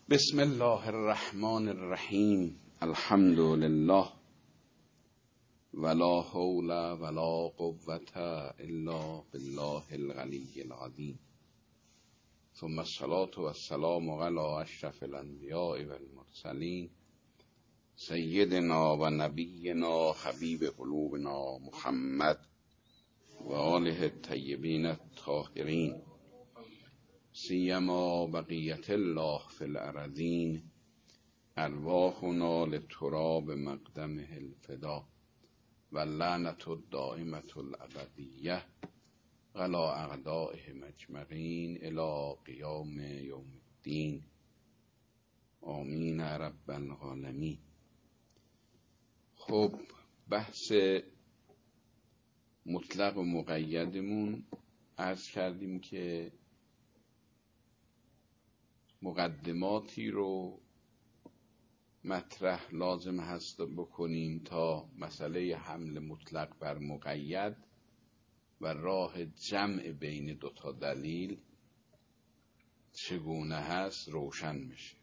بسم الله الرحمن الرحیم. الحمد لله ولا حول ولا قوة الا بالله العلی العظیم. ثم الصلاة والسلام علی اشرف الانبیاء والمرسلین سیدنا و نبینا حبیب قلوبنا محمد و آله الطیبین الطاهرین، سیما بقیت الله فی الارضین، ارواحنا لتراب مقدمه الفدا و لعنت الدائمة الابدیه علی اعدائه مجمعین الی قیام یوم الدین. آمین رب العالمین. خب بحث مطلق و مقیدمون عرض کردیم که مقدماتی رو مطرح لازم هست بکنیم تا مسئله حمل مطلق بر مقید و راه جمع بین دوتا دلیل چگونه هست روشن میشه.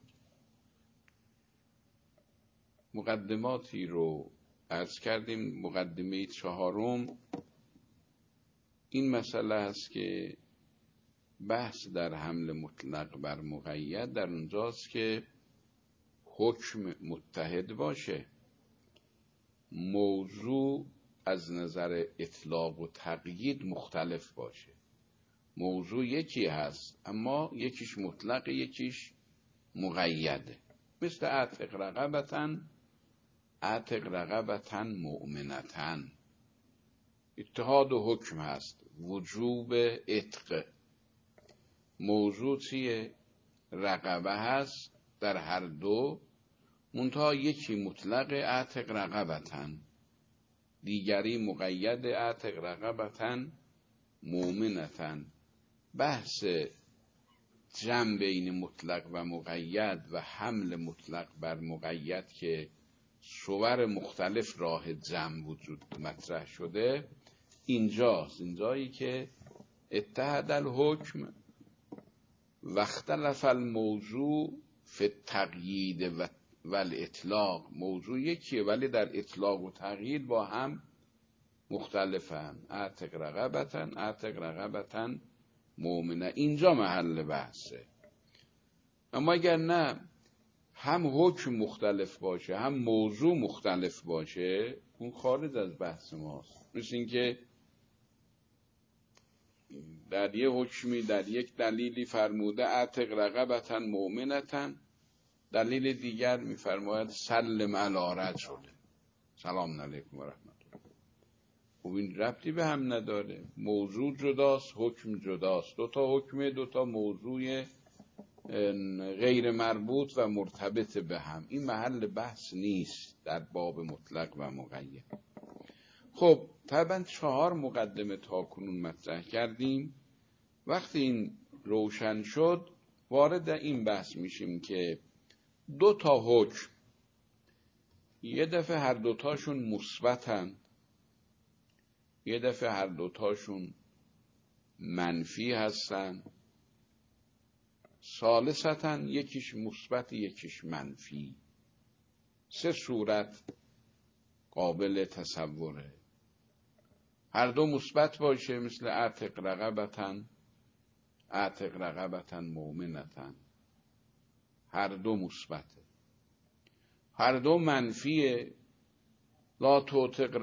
مقدماتی رو عرض کردیم. مقدمه چهارم این مسئله هست که بحث در حمل مطلق بر مقید در اونجاست که حکم متحد باشه، موضوع از نظر اطلاق و تقیید مختلف باشه. موضوع یکی هست اما یکیش مطلق یکیش مقیده، مثل اعتق رقبتن مؤمنتن. اتحاد و حکم هست، وجوب عتق. موضوع چیه؟ رقبه هست در هر دو، منتها یکی مطلق اعتق رقبتن، دیگری مقید اعتق رقبتن مؤمنتن. بحث جمع بین مطلق و مقید و حمل مطلق بر مقید که صور مختلف راه جمع وجود مطرح شده اینجاست. اینجایی که اتحد الحکم و اختلف الموضوع فی التقیید و الاطلاق. موضوع یکیه ولی در اطلاق و تقیید با هم مختلفن. اعتق رقبتن مؤمنه. اینجا محل بحثه. اما اگر نه هم حکم مختلف باشه هم موضوع مختلف باشه اون خارج از بحث ماست. مثل این که در یک حکمی در یک دلیلی فرموده اعتق رقبتن مؤمنتن، دلیل دیگر میفرماید سلم علی رجل، سلام علیکم و رحمت الله. خب این ربطی به هم نداره. موضوع جداست، حکم جداست. دوتا حکم دوتا موضوع غیر مربوط و مرتبط به هم. این محل بحث نیست در باب مطلق و مقید. خب طبعا 4 مقدمه تا کنون مطرح کردیم. وقتی این روشن شد وارد این بحث میشیم که 2 تا حکم یه دفعه هر دوتاشون مثبتن، یه دفعه هر دوتاشون منفی هستن، ثالثتاً یکیش مثبت یکیش منفی. 3 صورت قابل تصوره. هر دو مثبت باشه مثل اعتق رقبتن مؤمنتن، هر دو مثبته. هر دو منفیه، لا تعتق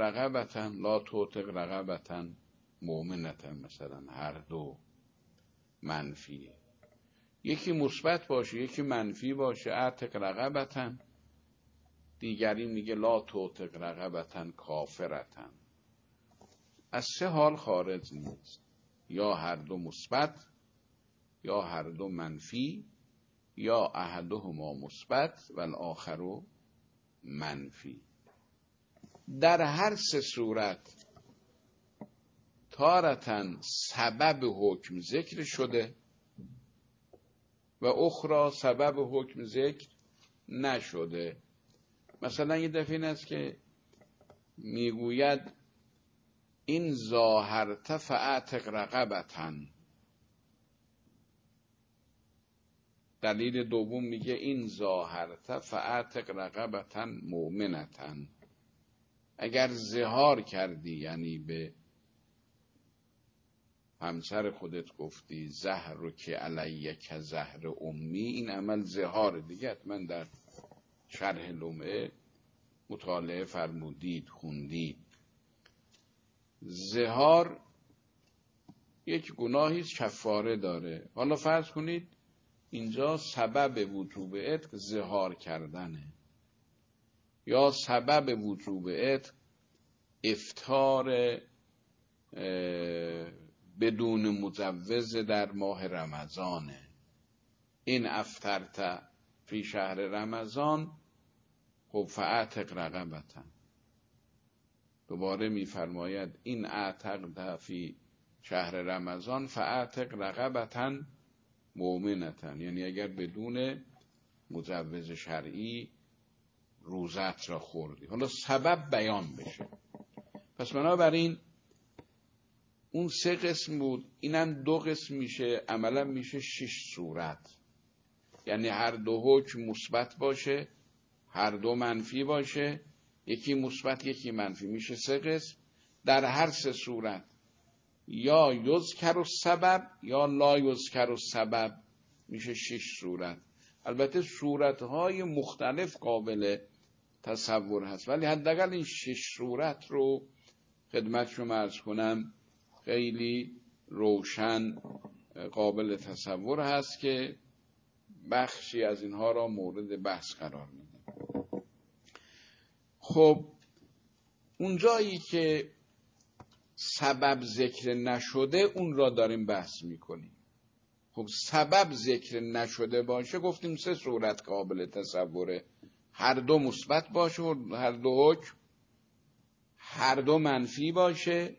رقبتن مؤمنتن مثلا، هر دو منفیه. یکی مثبت باشه یکی منفی باشه، اعتق رقبتن، دیگری میگه لا تعتق رقبتن کافرتن. از 3 حال خارج نیست، یا هر دو مثبت یا هر دو منفی یا احدهما مثبت و الاخر منفی. در هر 3 صورت تارتاً سبب حکم ذکر شده و اخرى سبب حکم ذکر نشده. مثلا یه دفعه این است که میگوید این ظاهرت فاعتق رقبتن، دلیل دوم میگه این ظاهرت فاعتق رقبة مؤمنة. اگر ظهار کردی، یعنی به همسر خودت گفتی زهر که علیه که زهر امی، این عمل ظهار دیگه. حتما در شرح لمعه مطالعه فرمودید، خوندید. ظهار یک گناهی کفاره داره. حالا فرض کنید اینجا سبب وجوب عتق ظهار کردنه، یا سبب وجوب عتق افطار بدون مجوز در ماه رمضانه. این افطرت فی شهر رمضان، خب فاعتق رقبة. دوباره میفرماید این اعتقد فی شهر رمضان فاعتق رقبة مؤمنة، یعنی اگر بدون مجوز شرعی روزت را خوردی. حالا سبب بیان بشه. پس بنابراین اون 3 قسم بود، اینم 2 قسم میشه، عملا میشه 6 صورت. یعنی هر دو حکم مثبت باشه، هر دو منفی باشه، یکی مثبت یکی منفی، میشه 3 قسم. در هر 3 صورت یا یذکر السبب یا لا یذکر السبب، میشه 6 صورت. البته صورتهای مختلف قابل تصور هست، ولی حداقل این 6 صورت رو خدمت شما عرض کنم خیلی روشن قابل تصور هست که بخشی از اینها را مورد بحث قرار میدیم. خب اون جایی که سبب ذکر نشده اون را داریم بحث میکنیم. خب سبب ذکر نشده باشه گفتیم 3 صورت قابل تصوره، هر دو مثبت باشه و هر دو حکم هر دو منفی باشه،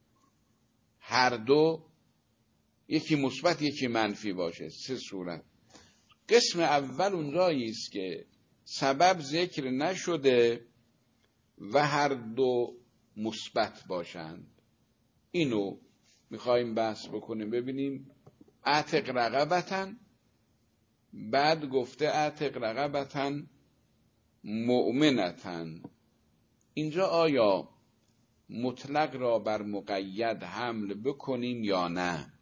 هر دو یکی مثبت یکی منفی باشه، 3 صورت. قسم اول اونجایی است که سبب ذکر نشده و هر دو مثبت باشند. اینو میخوایم بحث بکنیم، ببینیم اعتق رقبة، بعد گفته اعتق رقبة مؤمنة. اینجا آیا مطلق را بر مقید حمل بکنیم یا نه؟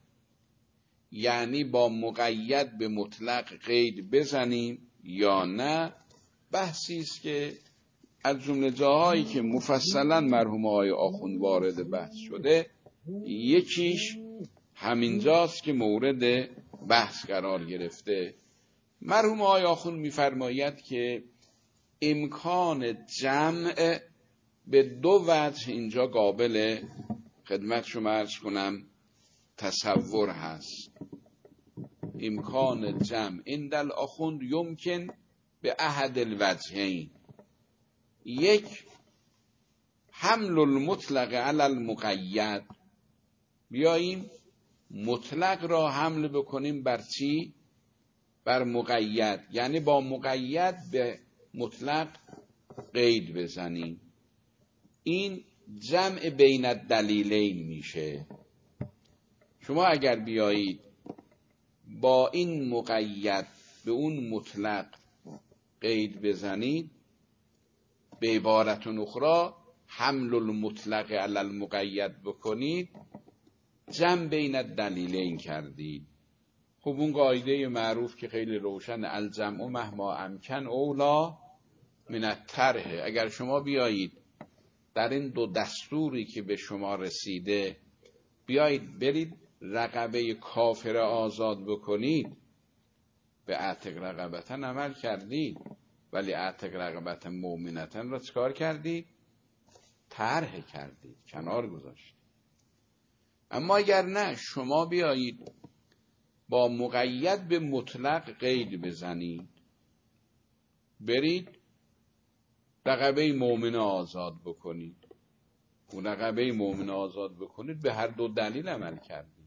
یعنی با مقید به مطلق قید بزنیم یا نه؟ بحثی است که از جمله جاهایی که مفصلا مرحوم آقای آخوند وارد بحث شده، یکیش همینجاست که مورد بحث قرار گرفته. مرحوم آقای آخوند میفرماید که امکان جمع به 2 وجه اینجا قابل خدمت شما عرض کنم تصور هست. امکان جمع عند الاخوند یمکن به احد الوجهین. یک، حمل المطلق علی المقید، بیاییم مطلق را حمل بکنیم بر چی؟ بر مقید، یعنی با مقید به مطلق قید بزنیم. این جمع بین الدلیلین میشه. شما اگر بیایید با این مقید به اون مطلق قید بزنید، به عبارت اخرى حمل المطلق علی المقید بکنید، جمع بین الدلیلین کردید. خب اون قاعده معروف که خیلی روشن، الجمع مهما امکن اولا من الطرح. اگر شما بیایید در این 2 دستوری که به شما رسیده بیایید برید رقبه کافر آزاد بکنید، به اعتق رقبة عمل کردید، ولی اعتق رقبة مؤمنة را چکار کردید؟ طرح کردید، کنار گذاشتید. اما اگر نه، شما بیایید با مقید به مطلق قید بزنید، برید رقبه مؤمنه آزاد بکنید، اون رقبه مؤمنه آزاد بکنید، به هر 2 دلیل عمل کردید.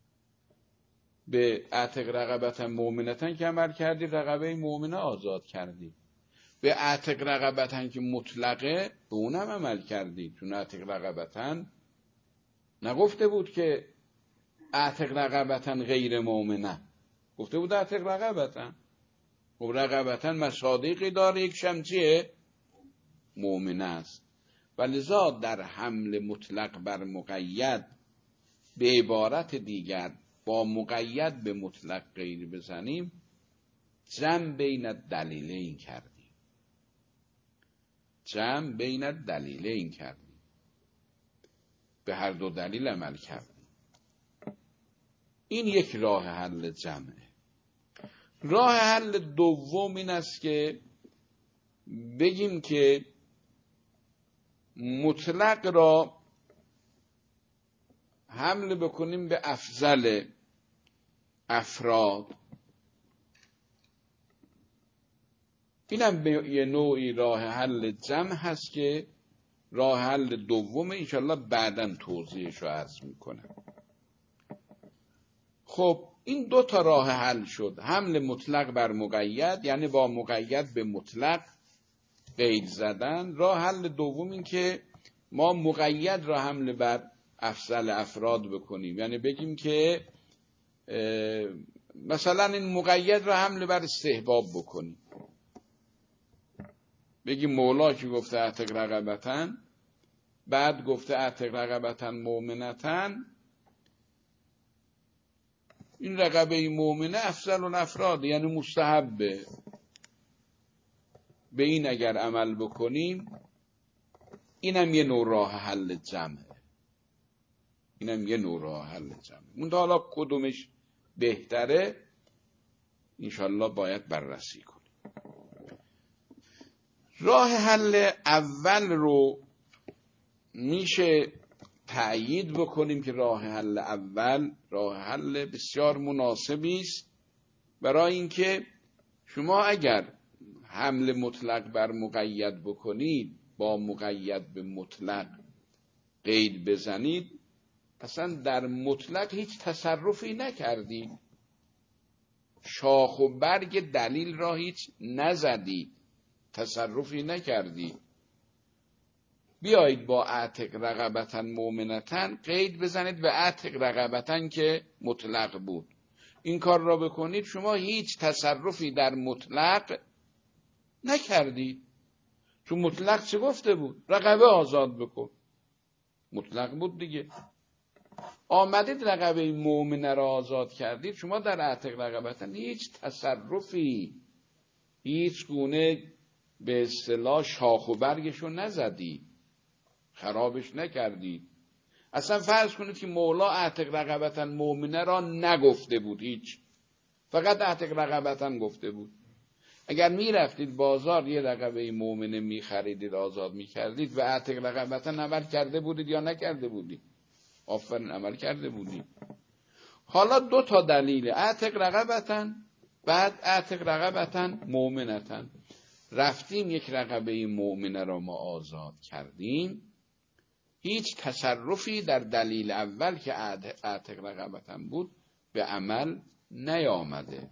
به اعتق رقبة مؤمنة که عمل کردید، رقبه مؤمنه آزاد کردید. به اعتق رقبة که مطلقه، به اونم عمل کردید، چون اعتق رقبة نگفته بود که اعتق رقبة غیر مؤمنه، گفته بود اعتق رقبة. خب رغبتاً مصادیقی داره، یک شمچیه مؤمنه است. و لذا در حمل مطلق بر مقید به عبارت دیگر با مقید به مطلق قید بزنیم، جمع بین دلیلین کردیم. جمع بین دلیلین کردیم، به هر دو دلیل عمل کردیم. این یک راه حل جمعه. راه حل دوم این است که بگیم که مطلق را حمل بکنیم به افضل افراد. اینم به یه نوعی راه حل جمع هست که راه حل دوم انشالله بعداً توضیحش رو عرض میکنم. خب این دو تا راه حل شد، حمل مطلق بر مقید، یعنی با مقید به مطلق قید زدن. راه حل دوم این که ما مقید را حمل بر افضل افراد بکنیم، یعنی بگیم که مثلا این مقید را حمل بر استحباب بکنیم. بگیم مولا که گفته اعتق رقبتن، بعد گفته اعتق رقبتن مؤمنتن، این رقبه مؤمنه افضل الافراد، یعنی مستحبه. به این اگر عمل بکنیم اینم یه نوع راه حل جمعه. اینم یه نوع راه حل جمعه. اون حالا کدومش بهتره انشالله باید بررسی کنیم. راه حل اول رو میشه تأیید بکنیم که راه حل اول راه حل بسیار مناسبی است، برای اینکه شما اگر حمل مطلق بر مقید بکنید، با مقید به مطلق قید بزنید، اصلا در مطلق هیچ تصرفی نکردید، شاخ و برگ دلیل را هیچ نزدید، تصرفی نکردید. بیایید با اعتق رقبتن مؤمنتن قید بزنید به اعتق رقبتن که مطلق بود. این کار را بکنید شما هیچ تصرفی در مطلق نکردید، چون مطلق چه گفته بود؟ رقبه آزاد بکن، مطلق بود دیگه. آمدید رقبه مؤمنه را آزاد کردید، شما در اعتق رقبتن هیچ تصرفی، هیچ گونه به اصطلاح شاخ و برگشو نزدید، خرابش نکردید. اصلا فرض کنید که مولا اعتق رقبتن مؤمنه را نگفته بود، هیچ، فقط اعتق رقبتن گفته بود. اگر می رفتید بازار یه رقبه مؤمنه می خریدید، آزاد می کردید و اعتق رقبتن عمل کرده بودید یا نکرده بودید؟ آفرین، عمل کرده بودید. حالا دو تا دلیل، اعتق رقبتن بعد اعتق رقبتن مؤمنتن. رفتیم یک رقبه مؤمنه را ما آزاد کردیم، هیچ تصرفی در دلیل اول که اعتق رقبتن بود به عمل نیامده.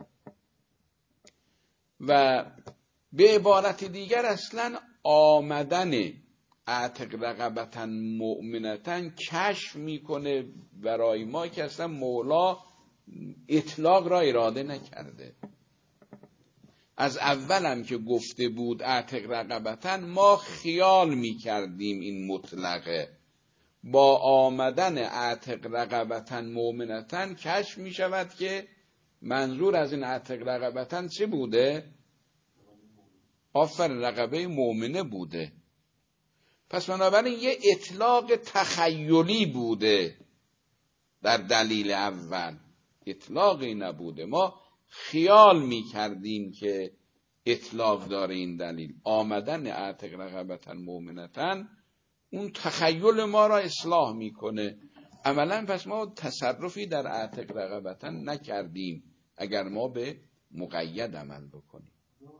و به عبارت دیگر اصلا آمدن اعتق رقبتن مؤمنتن کشف میکنه برای ما که اصلا مولا اطلاق را اراده نکرده. از اولم که گفته بود اعتق رقبتن ما خیال میکردیم این مطلقه، با آمدن اعتق رقبتن مؤمنتن کشف میشود که منظور از این اعتق رقبتن چه بوده؟ آفرین، رقبه مؤمنه بوده. پس بنابراین یه اطلاق تخیلی بوده در دلیل اول، اطلاقی نبوده. ما خیال می کردیم که اطلاق داره این دلیل. آمدن اعتق رقبتن مؤمنتن اون تخیل ما را اصلاح میکنه. عملا پس ما تصرفی در اعتق رقبتن نکردیم اگر ما به مقید عمل بکنیم.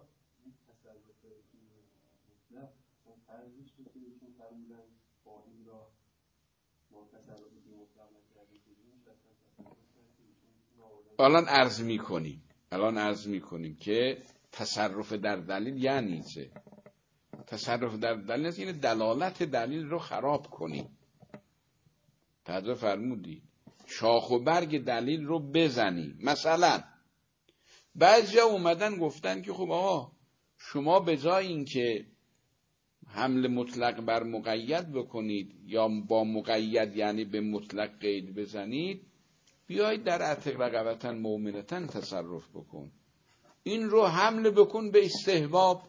الان عرض میکنیم که تصرف در دلیل یعنی چه؟ تصرف در دلیل است یعنی دلالت دلیل رو خراب کنیم. توجه فرمودی؟ شاخ و برگ دلیل رو بزنی. مثلا بعضیا اومدن گفتن که خب آقا شما به جای اینکه حمل مطلق بر مقید بکنید یا با مقید یعنی به مطلق قید بزنید، بیایید در اعتق رقبة مؤمنة تصرف بکن. این رو حمل بکن به استحباب.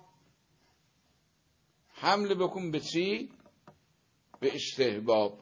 حمل بکن به چی؟ به استحباب.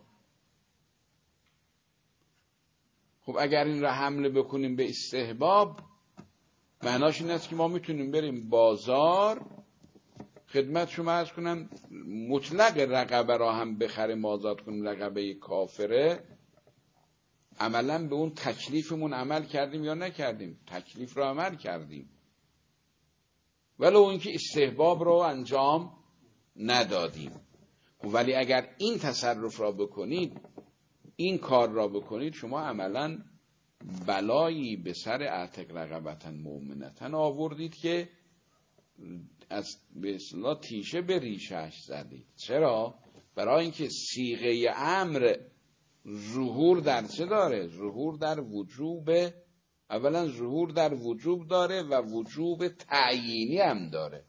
خب اگر این رو حمل بکنیم به استحباب، معناش این است که ما میتونیم بریم بازار، خدمت شما عرض کنم، مطلق رقبه را هم بخریم آزاد کنیم، رقبه کافره. عملا به اون تکلیفمون عمل کردیم یا نکردیم؟ تکلیف را عمل کردیم، ولو اینکه استحباب رو انجام ندادیم. ولی اگر این تصرف را بکنید، این کار را بکنید، شما عملا بلایی به سر اعتق رقبة مؤمنة آوردید که از به اصطلاح تیشه به ریشش زدید. چرا؟ برای اینکه صیغه امر ظهور در چه داره؟ ظهور در وجوب، اولا ظهور در وجوب داره و وجوب تعیینی هم داره.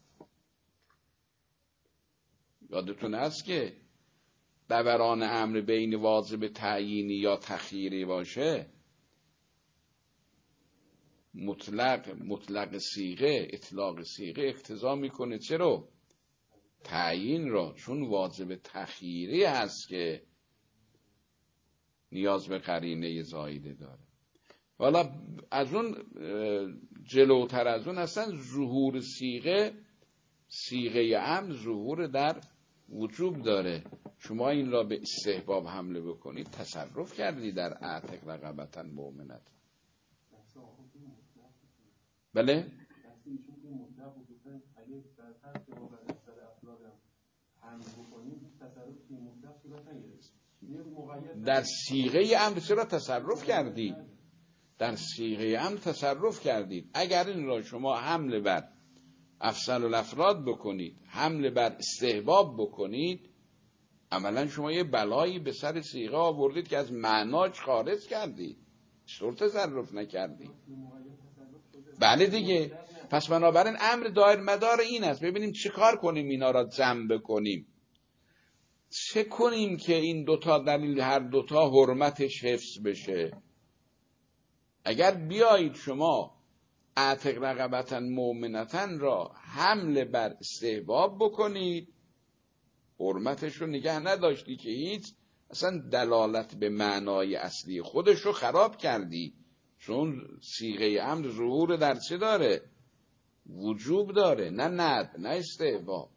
یادتون هست که دوران امر بین واجب تعیینی یا تخییری باشه، مطلق صیغه، اطلاق صیغه اقتضا میکنه چرا؟ تعیین را، چون واجب تخییری هست که نیاز به قرینه زایده داره. حالا از اون جلوتر از اون اصلا ظهور صیغه امر ظهور در وجوب داره. شما این را به استحباب حمله بکنید، تصرف کردی در اعتق رقبة مؤمنة. بله؟ در صیغه امر چرا تصرف کردید؟ در صیغه امر تصرف کردید. اگر این را شما حمله بر افضل الافراد بکنید، حمله بر استحباب بکنید، عملا شما یه بلایی به سر صیغه آوردید که از معناش خارج کردید. چطور تصرف نکردید؟ بله دیگه. پس بنابراین امر دایر مدار این است. ببینیم چه کار کنیم اینا را جمع بکنیم. چه کنیم که این دوتا دلیل هر دوتا حرمتش حفظ بشه. اگر بیایید شما اعتق رقبة مؤمنة را حمل بر استحباب بکنید، حرمتش رو نگه نداشتی که هیچ، اصلا دلالت به معنای اصلی خودش رو خراب کردی. چون صیغه امر ظهور در چه داره؟ وجوب داره، نه ندب، نه استحباب.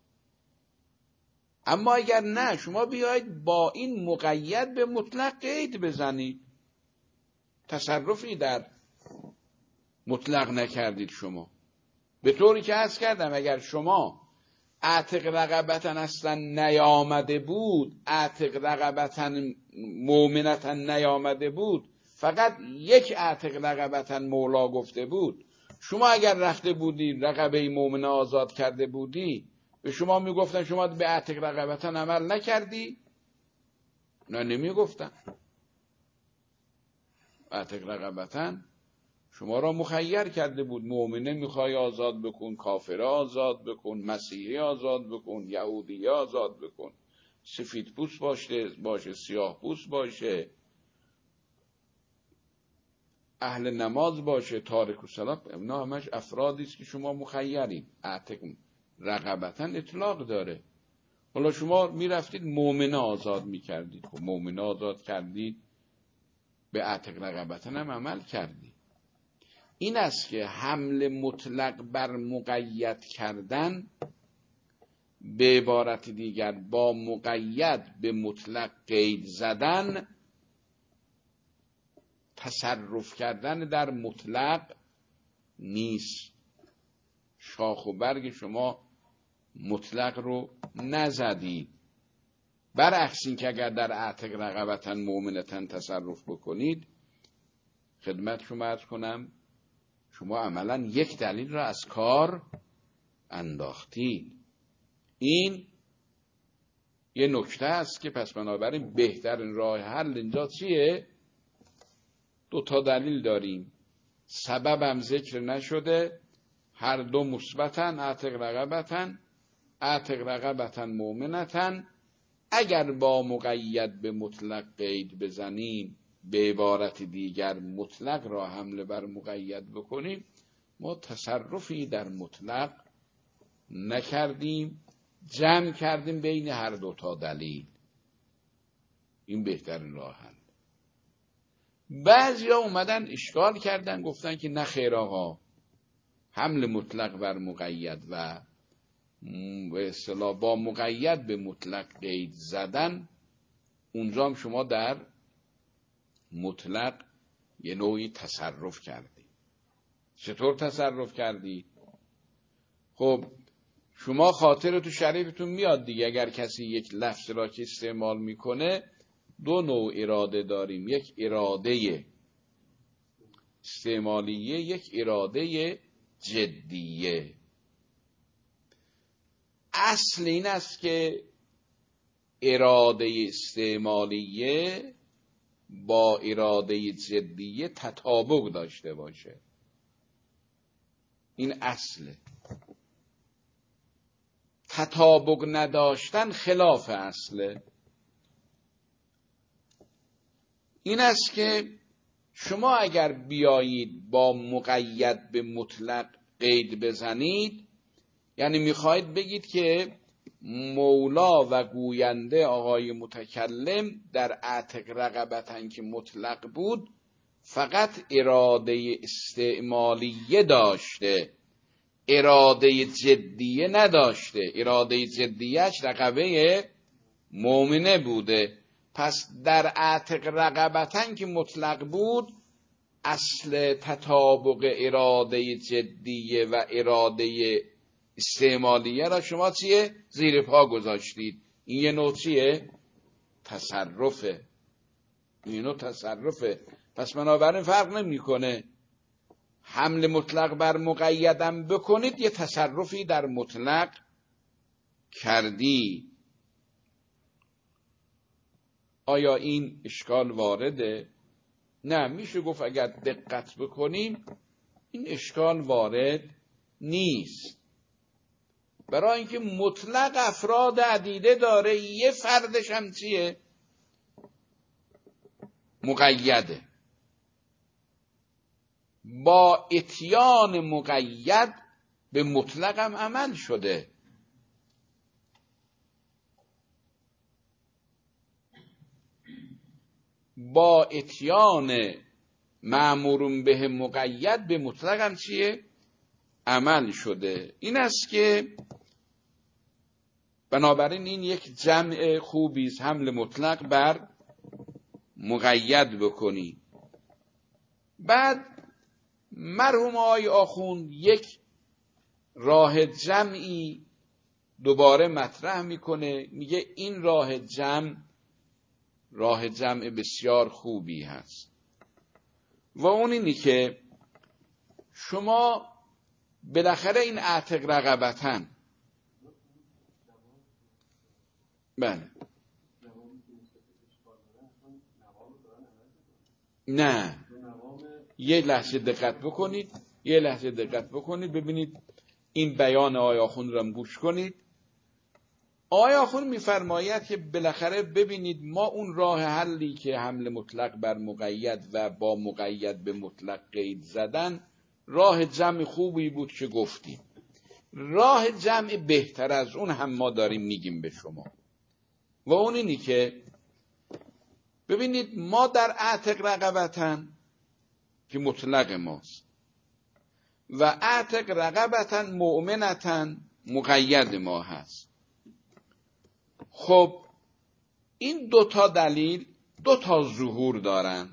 اما اگر نه، شما بیایید با این مقید به مطلق قید بزنید، تصرفی در مطلق نکردید شما. به طوری که عرض کردم اگر شما اعتق رقبة اصلا نیامده بود، اعتق رقبة مؤمنة نیامده بود، فقط یک اعتق رقبة مولا گفته بود، شما اگر رفته بودی رقبه مؤمنه آزاد کرده بودی، به شما میگفتن شما به اعتق رقبة عمل نکردی؟ نه، نمیگفتن. اعتق رقبة شما را مخیر کرده بود. مؤمنه میخوای آزاد بکن، کافره آزاد بکن، مسیحی آزاد بکن، یهودی آزاد بکن، سفید پوست باشه، سیاه پوست باشه، اهل نماز باشه، تارک الصلاة، اینا همش افرادی است که شما مخیرین. اعتق رقبة اطلاق داره. حالا شما میرفتید مؤمنه آزاد میکردید. خب مؤمنه آزاد کردید، به اعتق رقبة هم عمل کردید. این است که حمل مطلق بر مقید کردن، به عبارت دیگر با مقید به مطلق قید زدن، تصرف کردن در مطلق نیست. شاخ و برگ شما مطلق رو نزدید. برعکس این که اگر در اعتق رقبة مؤمنة تصرف بکنید، خدمت شما عرض کنم، شما عملا یک دلیل را از کار انداختید. این یه نکته است که پس بنابراین بهترین راه حل اینجا چیه؟ دو تا دلیل داریم. سببم ذکر نشده، هر دو مثبتن. اعتق رقبتن مؤمنتن. اگر با مقید به مطلق قید بزنیم، به عبارت دیگر مطلق را حمله بر مقید بکنیم، ما تصرفی در مطلق نکردیم، جمع کردیم بین هر دو تا دلیل. این بهترین راه حل. بعضیا اومدن اشکال کردن، گفتن که نه خیر آقا، حمل مطلق بر مقید و به اصطلاح با مقید به مطلق قید زدن، اونجا هم شما در مطلق یه نوعی تصرف کردی. چطور تصرف کردی؟ خب شما خاطر تو شریفتون میاد دیگه، اگر کسی یک لفظ را که استعمال میکنه، دو نوع اراده داریم، یک اراده استعمالیه، یک اراده جدیه. اصل این است که اراده استعمالیه با اراده جدیه تطابق داشته باشه. این اصله. تطابق نداشتن خلاف اصله. این است که شما اگر بیایید با مقید به مطلق قید بزنید، یعنی میخواهید بگید که مولا و گوینده آقای متکلم در اعتق رقبتن که مطلق بود فقط اراده استعمالیه داشته، اراده جدیه نداشته. اراده جدیهش رقبه مؤمنه بوده. پس در اعتق رقبتن که مطلق بود، اصل تطابق اراده جدیه و اراده استعمالیه را شما چیه؟ زیر پا گذاشتید. این یه نوع چیه؟ تصرفه. این نوع تصرفه. پس بنابراین فرق نمی‌کنه. حمل مطلق بر مقیدم بکنید، یه تصرفی در مطلق کردی. آیا این اشکال وارده؟ نه، میشه گفت اگر دقت بکنیم این اشکال وارد نیست. برای اینکه مطلق افراد عدیده داره، یه فردش هم چیه؟ مقیده. با اتیان مقید به مطلق هم عمل شده. با اتیان مأمور به مقید به مطلق هم چیه؟ عمل شده. این است که بنابراین این یک جمع خوبی است، حمل مطلق بر مقید بکنی. بعد مرحوم آقای آخوند یک راه جمعی دوباره مطرح میکنه، میگه این راه جمع بسیار خوبی هست و اون اینی که شما بالاخره این اعتق رقبتن، بله، نه، یه لحظه دقت بکنید ببینید این بیان آقای آخوند را گوش کنید. آقای آخوند میفرماید که بالاخره ببینید ما اون راه حلی که حمل مطلق بر مقید و با مقید به مطلق قید زدن راه جمع خوبی بود که گفتیم. راه جمع بهتر از اون هم ما داریم میگیم به شما و اون اینی که ببینید ما در اعتق رقبتن که مطلق ماست و اعتق رقبتن مؤمنتن مقید ما هست. خب این دوتا دلیل دوتا ظهور دارن.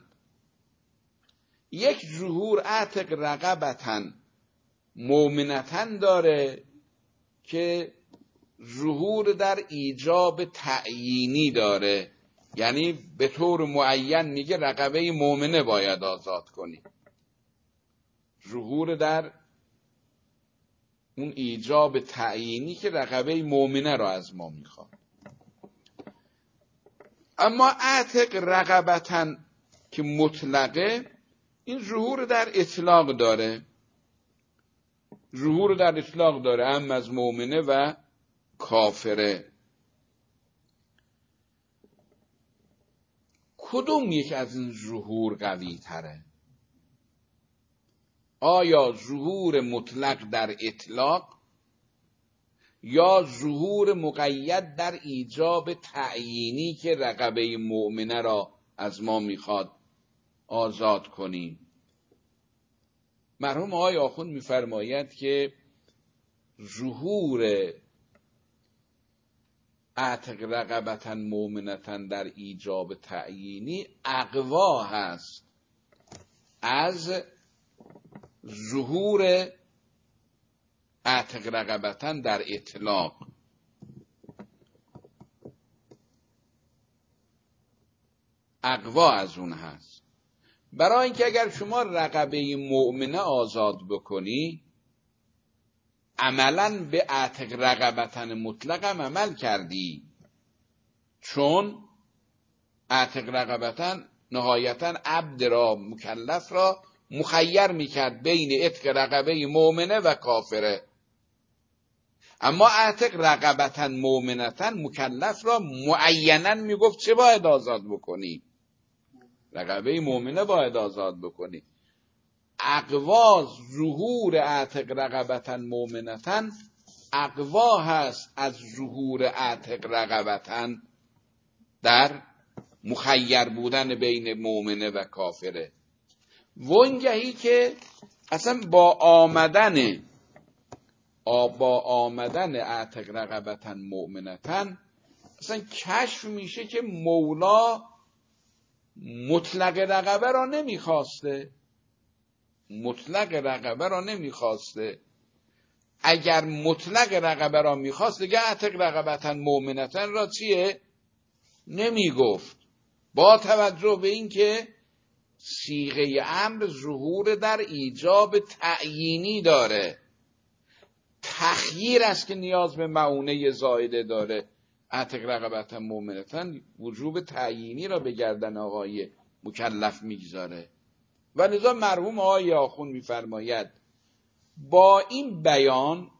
یک ظهور اعتق رقبتن مؤمنتن داره که ظهور در ایجاب تعیینی داره، یعنی به طور معین میگه رقبه مؤمنه باید آزاد کنی. ظهور در اون ایجاب تعیینی که رقبه مؤمنه را از ما میخواد. اما اعتق رقبتن که مطلقه، این ظهور در اطلاق داره، ظهور در اطلاق داره، هم از مؤمنه و کافره. کدوم یک از این ظهور قوی تره؟ آیا ظهور مطلق در اطلاق یا ظهور مقید در ایجاب تعیینی که رقبه مؤمنه را از ما میخواد آزاد کنیم؟ مرحوم آقای آخوند میفرماید که ظهور اعتق رقبتا مؤمنتا در ایجاب تعیینی اقوا هست از ظهور اعتق رقبتا در اطلاق. اقوا از اون هست. برای اینکه اگر شما رقبه مؤمنه آزاد بکنی، عملاً به اعتق رقبتن مطلق هم عمل کردی، چون اعتق رقبتن نهایتاً عبد را، مکلف را مخیر میکرد بین اعتق رقبه مؤمنه و کافره. اما اعتق رقبتن مؤمنتن مکلف را معیناً میگفت چه باید آزاد بکنی؟ رقبه مؤمنه باید آزاد بکنی. اقوا ظهور اعتق رقبتن مؤمنتن اقوا هست از ظهور اعتق رقبتن در مخیر بودن بین مؤمنه و کافره. وانگهی که اصلا با آمدن اعتق رقبتن مؤمنتن اصلا کشف میشه که مولا مطلق رقبه را نمیخواسته، مطلق رقبه را نمیخواسته. اگر مطلق رقبه را میخواست دیگه اعتق رقبتن مؤمنتن را چیه؟ نمیگفت. با توجه به اینکه صیغه امر ظهور در ایجاب تعیینی داره، تخییر است که نیاز به معونه زائده داره. اعتق رقبتن مؤمنتن وجوب تعیینی را به گردن آقای مکلف میگذاره. و لذا مرحوم آقای آخوند میفرماید با این بیان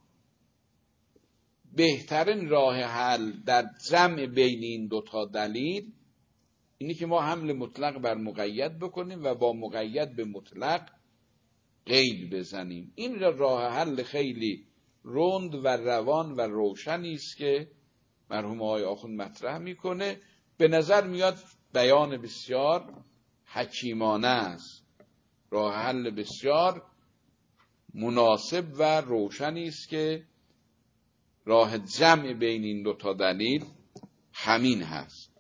بهترین راه حل در جمع بین این دوتا دلیل اینی که ما حمل مطلق بر مقید بکنیم و با مقید به مطلق قید بزنیم. این راه حل خیلی رند و روان و روشنی است که مرحوم آقای آخوند مطرح میکنه. به نظر میاد بیان بسیار حکیمانه است، راه حل بسیار مناسب و روشنی است که راه جمع بین این دو تا دلیل همین هست.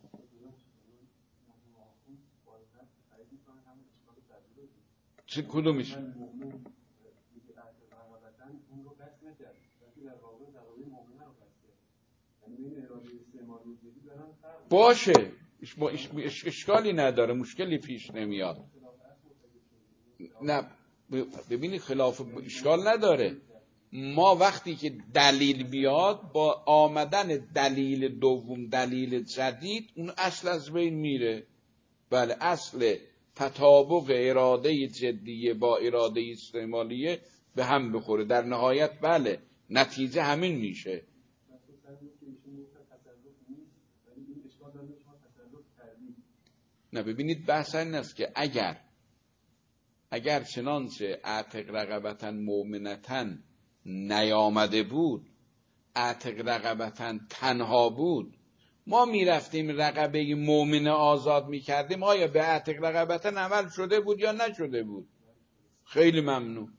چه کدومش؟ باشه، اشکالی نداره، مشکلی پیش نمیاد. نه ببینید خلاف اشکال نداره. ما وقتی که دلیل بیاد با آمدن دلیل دوم، دلیل جدید، اون اصل از بین میره. بله، اصل تطابق اراده جدیه با اراده استعمالیه به هم بخوره در نهایت. بله، نتیجه همین میشه. نه ببینید بحث این است که اگر چنانچه اعتق رقبتن مؤمنتن نیامده بود، اعتق رقبتن تنها بود، ما میرفتیم رقبه مؤمنه آزاد میکردیم، آیا به اعتق رقبتن عمل شده بود یا نشده بود؟ خیلی ممنون.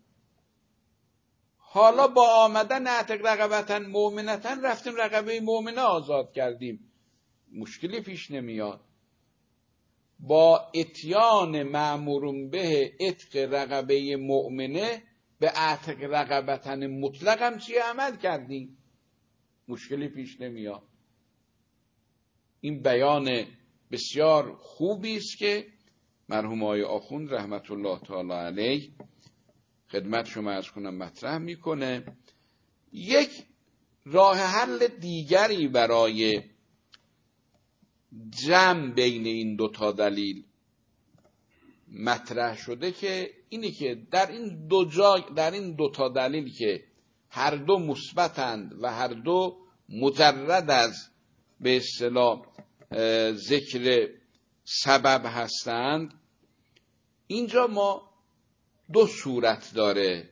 حالا با آمدن اعتق رقبتن مؤمنتن رفتیم رقبه مؤمنه آزاد کردیم، مشکلی پیش نمیاد. با اتیان مأمورون به عتق رقبه مؤمنه به اعتق رقبتن مطلق هم چی عمل کردیم، مشکلی پیش نمیاد. این بیان بسیار خوبی است که مرحوم آقای آخوند رحمت الله تعالی علیه خدمت شما عرض کنم مطرح میکنه. یک راه حل دیگری برای جمع بین این دوتا دلیل مطرح شده که اینی که در این دو تا دلیل که هر دو مثبتند و هر دو مجرد از به اصطلاح ذکر سبب هستند، اینجا ما دو صورت داره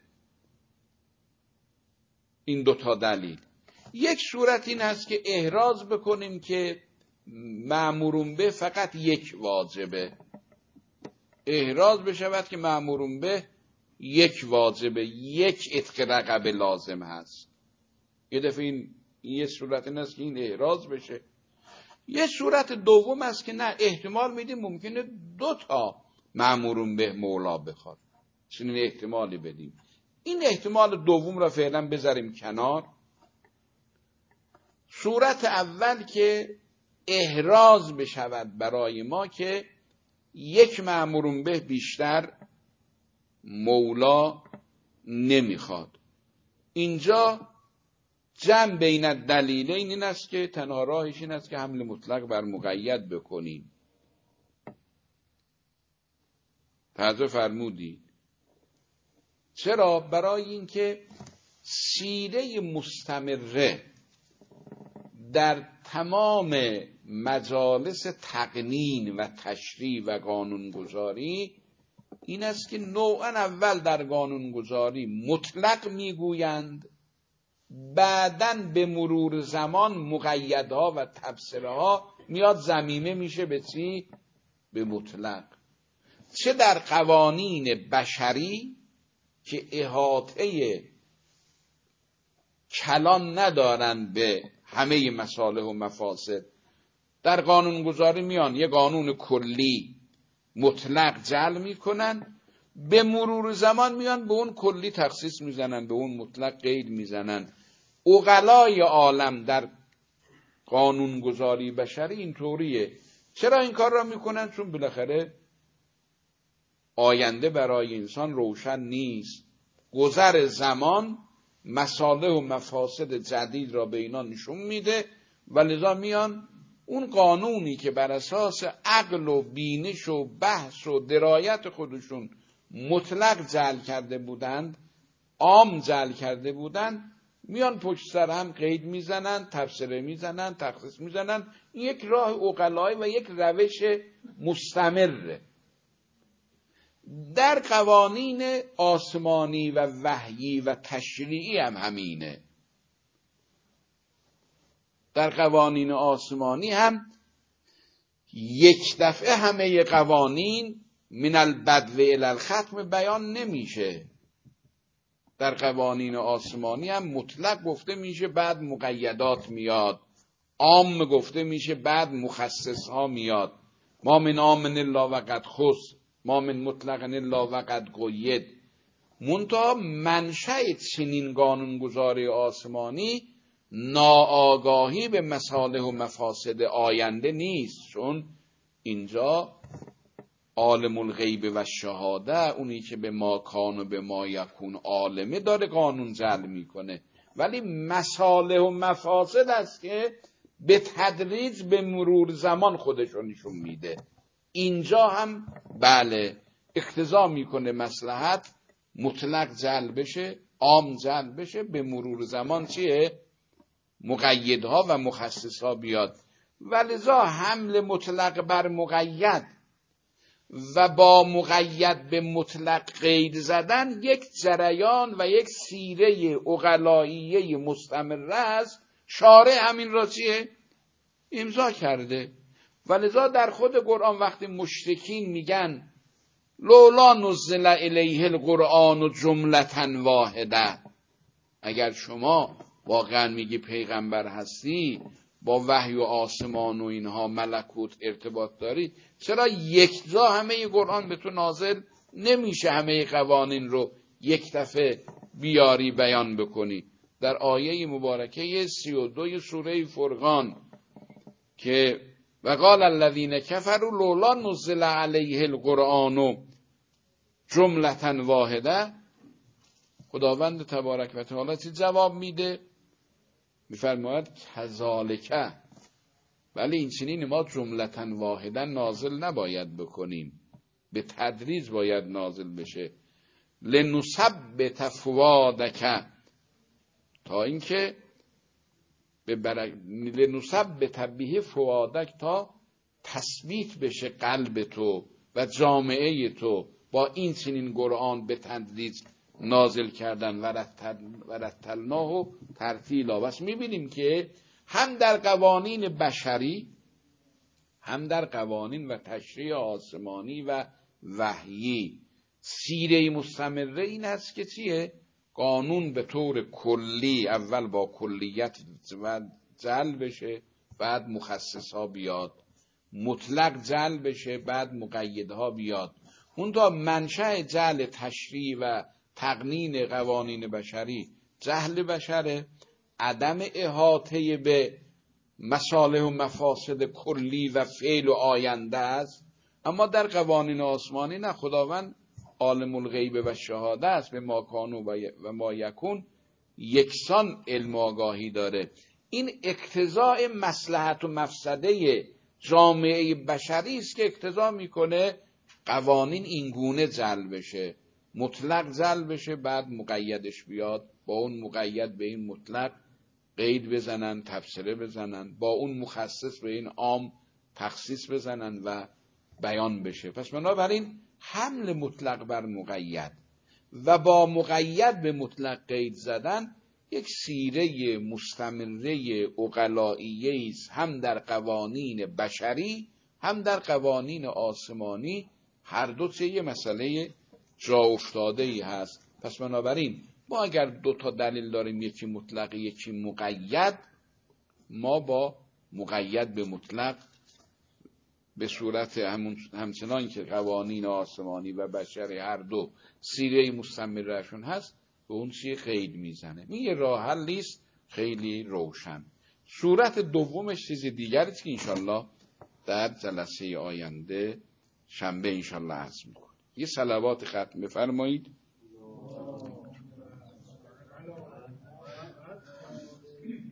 این دو تا دلیل. یک صورت این هست که احراز بکنیم که مأمورون به فقط یک واجبه، احراز بشود که مأمورون به یک واجبه، یک عتق رقبه لازم هست. یه دفعه این یه صورت این است که این احراز بشه. یه صورت دوم است که نه، احتمال میدیم ممکنه دو تا مأمورون به مولا بخواد، چنین احتمالی بدیم. این احتمال دوم را فعلا بذاریم کنار. صورت اول که احراز بشود برای ما که یک مأمورون به بیشتر مولا نمیخواد. اینجا جمع بین الدلیلین این است که تنها راهش این است که حمل مطلق بر مقید بکنیم. توجه فرمودید؟ چرا؟ برای اینکه سیره مستمره در تمام مجالس تقنین و تشریع و قانونگذاری این است که نوعا اول در قانونگذاری مطلق میگویند، بعدن به مرور زمان مقیدها و تبصره‌ها میاد ضمیمه میشه به چی؟ به مطلق. چه در قوانین بشری که احاطه کلان ندارن به همه مصالح و مفاسد، در قانونگذاری میان یه قانون کلی مطلق جعل میکنن، به مرور زمان میان به اون کلی تخصیص میزنن، به اون مطلق قید میزنن. عقلای عالم در قانونگذاری بشری اینطوریه. چرا این کار را میکنن؟ چون بالاخره آینده برای انسان روشن نیست. گذر زمان مصالح و مفاسد جدید را به اینا نشون میده و لذا میان اون قانونی که بر اساس عقل و بینش و بحث و درایت خودشون مطلق جعل کرده بودند، عام جعل کرده بودند، میان پشت سر هم قید میزنن، تبصره میزنن، تخصیص میزنن. یک راه عقلایی و یک روش مستمره. در قوانین آسمانی و وحیی و تشریعی هم همینه. در قوانین آسمانی هم یک دفعه همه قوانین من البدو الی الختم بیان نمیشه. در قوانین آسمانی هم مطلق گفته میشه، بعد مقیدات میاد، عام گفته میشه، بعد مخصص ها میاد. ما من عام الا وقد خص، ما من مطلق الا وقد قید. منتها منشأ چنین قانونگذاری آسمانی ناآگاهی به مصالح و مفاسد آینده نیست، چون اینجا عالم الغیب و شهاده، اونی که به ما کان و به ما یکون عالمه، داره قانون جعل میکنه. ولی مصالح و مفاسد است که به تدریج به مرور زمان خودشو نشون میده. اینجا هم بله اقتضا میکنه مصلحت مطلق جعل بشه، عام جعل بشه، به مرور زمان چیه؟ مقیدها و مخصصها بیاد. ولذا حمل مطلق بر مقید و با مقید به مطلق قید زدن یک جریان و یک سیره عقلاییه مستمره است. شارع همین را چیه؟ امضا کرده. ولذا در خود قرآن وقتی مشرکین میگن لولا نزل الیه القرآن جملة واحده، اگر شما واقعا میگی پیغمبر هستی، با وحی و آسمان و اینها ملکوت ارتباط داری، چرا یک جا همه قرآن به تو نازل نمیشه؟ همه قوانین رو یک دفعه بیاری بیان بکنی. در آیه مبارکه 32 سوره فرقان که وقال الذین کفروا لولا نزل علیه القرآن جملة واحده، خداوند تبارک و تعالی چی جواب میده؟ میفرماید کذالک، ولی این چنین ما جملة واحده نازل نباید بکنیم. به تدریج باید نازل بشه. لنثبت فؤادک، تا اینکه لنثبت به فؤادک، تا تثبیت بشه قلب تو و جامعه تو با این چنین قرآن به تدریج نازل کردن. و رتلناه ترتیلا. بس میبینیم که هم در قوانین بشری، هم در قوانین و تشریع آسمانی و وحیی، سیره مستمره این است که چیه؟ قانون به طور کلی اول با کلیت و جل بشه، بعد مخصصها بیاد، مطلق جل بشه، بعد مقیدها بیاد. اون تا منشأ جل تشریع و تقنین قوانین بشری جهل بشره، عدم احاطه به مصالح و مفاسد کلی و فعل و آینده است. اما در قوانین آسمانی نه، خداوند عالم الغیب و شهاده است، به ما کانوا و ما یکون یکسان علم و آگاهی داره. این اقتضاء مصلحت و مفسده جامعه بشری است که اقتضا میکنه قوانین این گونه جل بشه، مطلق جل بشه، بعد مقیدش بیاد، با اون مقید به این مطلق قید بزنن، تفسیره بزنن، با اون مخصص به این عام تخصیص بزنن و بیان بشه. پس بنابراین حمل مطلق بر مقید و با مقید به مطلق قید زدن یک سیره مستمره عقلائیه است، هم در قوانین بشری هم در قوانین آسمانی. هر دو یه مسئله جا افتاده ای هست. پس بنابراین ما اگر دو تا دلیل داریم، یکی مطلق یکی مقید، ما با مقید به مطلق به صورت همچنان که قوانین آسمانی و بشری هر دو سیره مستمرهشون هست به اون چیه قید میزنه. این یه راه حلی است خیلی روشن. صورت دومش چیز دیگری است که انشالله در جلسه آینده شنبه انشالله عرض میکنم. یه صلوات ختم بفرمایید